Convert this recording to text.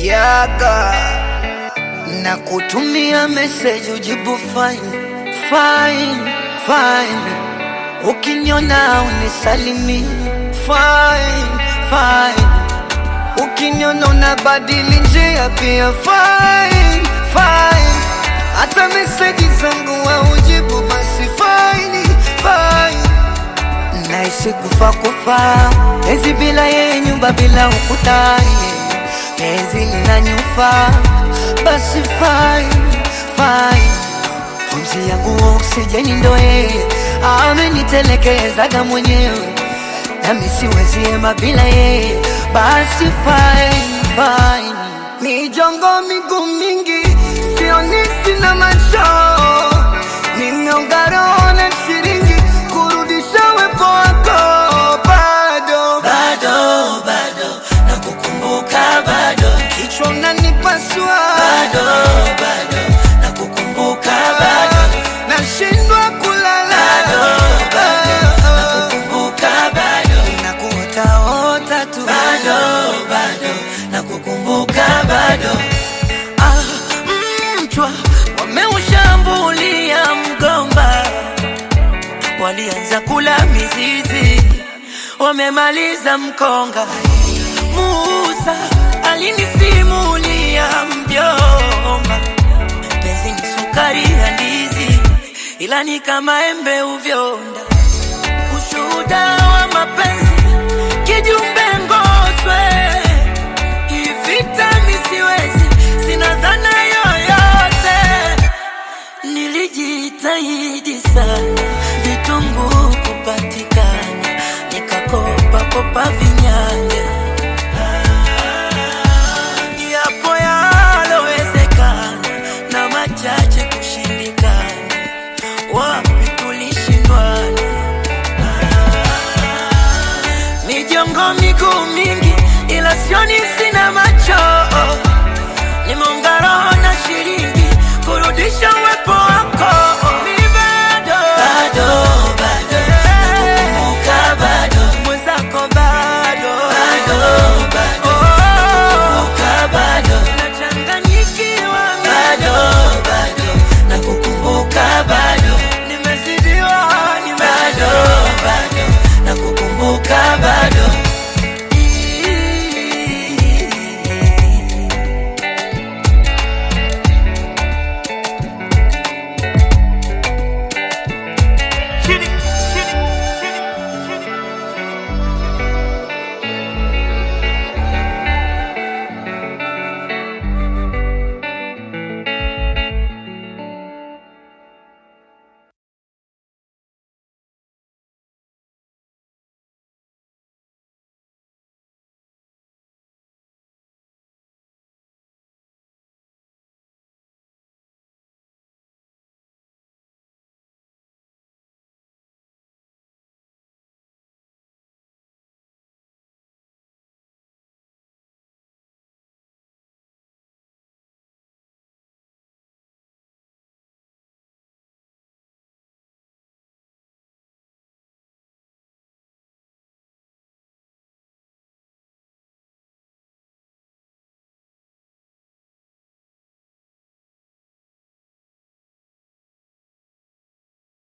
yaga na kutumia message ujibu fine, fine, fine. Ukiniona unisalimi fine, fine. Ukiniona unabadili njia pia fine, fine. Hata message zangu wa ujibu basi fine, fine. Naishi kufa Ezi bila ye nyumba bila ukuta Ezi linanyufa basi fine, fine. Pumzi yangu oksijeni ndoe amenitelekezaga mwenyewe nami siwezi ema bila ye basi fine, fine. Mijongo miguu mingi sioni sina macho nimeongaro na shiringi kurudisha wepo wako bado nakukumbuka bado kichwa unanipasua bado nakukumbuka bado nashindwa kulala nakukumbuka bado nakuota tu bado nakukumbuka bado. Mchwa wameushambulia mgomba walianza kula mizizi wamemaliza mkonga. Musa alinisimulia mjomba penzi ni sukari ya ndizi ila ni kama embe uvyonda. Ushuhuda wa mapenzi kijumbe ngoswe ivita misiwezi sina dhana yoyote. Nilijitahidi sana vitunguu kupatikana nikakopa vinyanya yapo yalowezekana na machache kushindikana wapi tulishindwana. Mijongo miguu mingi ila sioni sina macho nimeongaro na shilingi kurudisha